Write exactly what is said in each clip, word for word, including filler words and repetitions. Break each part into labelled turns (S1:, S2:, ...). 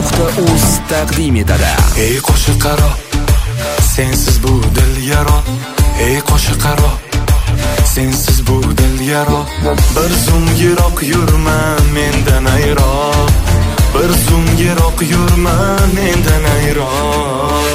S1: nuqta uz taqdim etadi.
S2: Ey qo'shiq qaro, sensiz bu dil yaro. Ey qo'shiq qaro, sensiz bu dil yaro. Bir zum yiroq yurma mendan ayroq. Bir zum yiroq yurma mendan ayroq.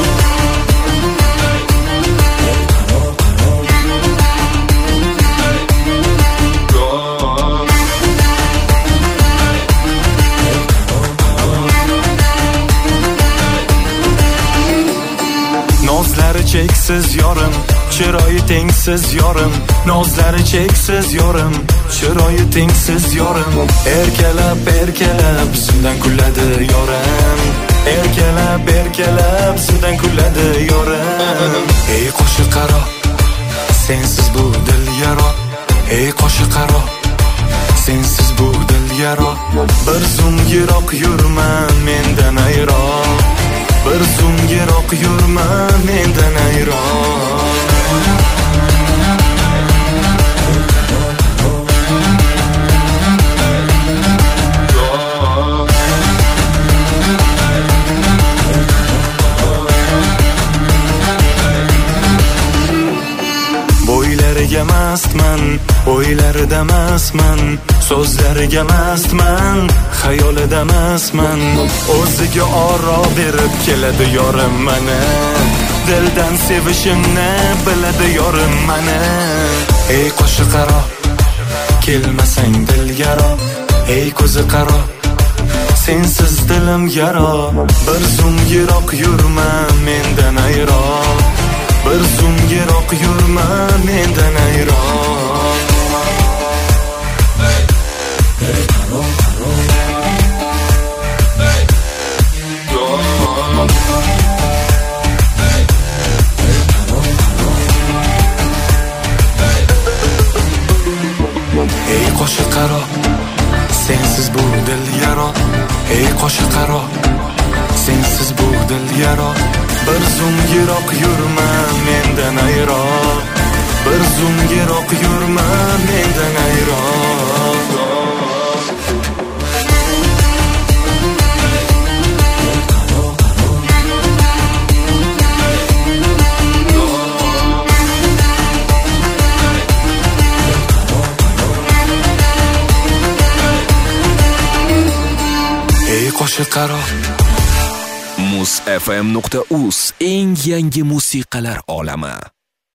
S2: Nozlari cheksiz yorim, chiroyi tengsiz yorim. Nozlari cheksiz yorim, chiroyi tengsiz yorim. Erkalab erkalab bizdan kuladi yorim. Erkalab erkalab bizdan kuladi yorim. Ey qo'shiq qaro, sensiz bu dil yaro. Ey qo'shiq qaro, sensiz bu dil yaro. Bir zum yiroq yurma mendan ayroq. Bir zum yiroq yurma mendan ayroq. Bo'ylariga mastman, o'ylarida mastman. So'zlariga mastman, xayolida mastman. O'ziga oro berib keladi yorim mani. Dildan sevishimni biladi yorim mani. Ey qo'shiq qaro, kelmasang dil yaro. Ey ko'zi qaro, sensiz dilim yaro. Bir zum yiroq yurma mendan ayroq. Bir zum yiroq yurma mendan ayroq. Ey qo'shiq qaro, sensiz bu dil yaro. Ey qo'shiq qaro, sensiz bu dil yaro. Bir zum yiroq yurma mendan ayroq. Bir zum yiroq yurma mendan ayroq. Ey qo'shiq qaro.
S1: muz f m nuqta uz eng yangi musiqalar olami.